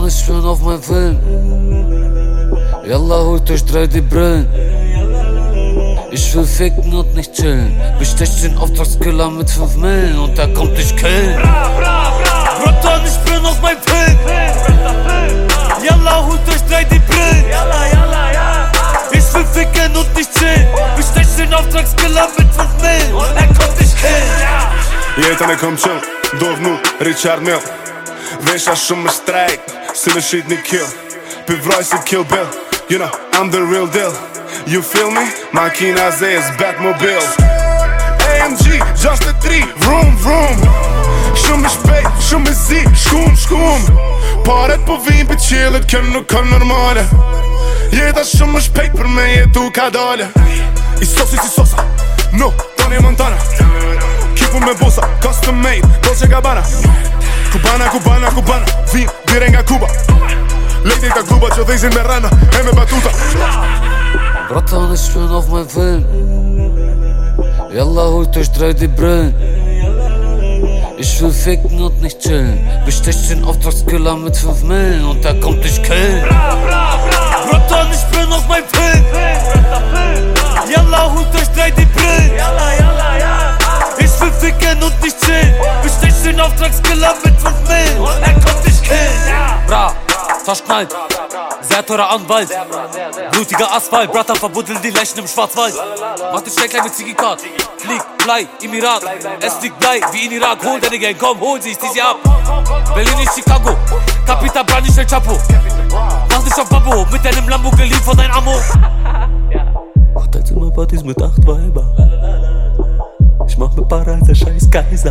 Bratan, ich bin auf mein Film. Yalla, holt euch 3D Brillen. Ich will ficken und nicht chillen. Bestech den Auftragskiller mit 5 Millen und der kommt dich killen. Bratan, ich bin auf mein Film. Yalla, holt euch 3D Brillen. Ich will ficken und nicht chillen. Bestech den Auftragskiller mit 5 Millen und er kommt dich killen. Jetën e kom qëll, dov mu Richard Mill. Vesha shumë më strajk, si me shit një kill. Pivroj si Kill Bill, you know, I'm the real deal. You feel me? Makina Zez, Batmobile. AMG, 63, vroom vroom. Shumë më shpejt, shumë më zi, shkum shkum. Paret po vim për qillet, kjo nuk ka normale. Jeta shumë më shpejt për me jetu ka dale. I sosi si sosa, no, Tony Montana. Kipu me bosa, custom made, Dolce Gabbana. Cubana, Cubana, Cubana, vim dire nga Kuba. Lejtë ka kluba që dhejzin me rana, e me batuta. Bratan, ich bin auf mein Film. Yalla, holt euch 3D Brillen. Ich will ficken und nicht chillen. Bestech den Auftragskiller mit 5 Millen und der kommt dich killen. Bratan, ich bin auf mein Film. Yalla, holt euch 3D Brillen. Ich will ficken und nicht chillen. Bestech den Auftragskiller mit 5 Millen und er kommt dich killen. Bra, verschnallt, sehr teurer Anwalt. Blutiger Asphalt, Bratan verbuddelt die Leichen im Schwarzwald. Mach den Stecklein mit Ziggy-Card. Flieg, Blei, im Irak. Es liegt Blei, wie in Irak. Hol deine Gang, komm, hol sie, ich zieh sie ab. Berlin ist Chicago, Capital Bra, nicht El Chapo. Mach dich auf Babbo, mit deinem Lambo geliehen von dein Ammo. Hotelzimmerpartys mit 8 Weiber. Ich mach mir Para als der scheiß Kaiser.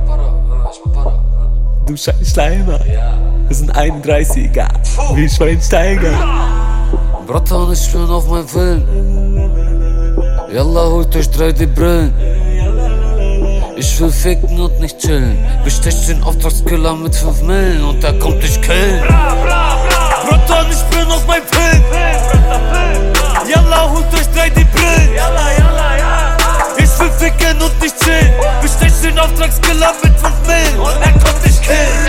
Du scheiß Schleimer. Wir sind 31er, wie Schweinsteiger. Bratan, ich bin auf mein Film. Yalla, holt euch 3D Brillen. Ich will ficken und nicht chillen. Bestech den Auftragskiller mit 5 Millen und der kommt dich killen. Bratan, ich bin auf mein Film. Yalla, holt euch 3D Brillen. Ich will ficken und nicht chillen. Bestech den Auftragskiller mit 5 Millen und er kommt dich killen.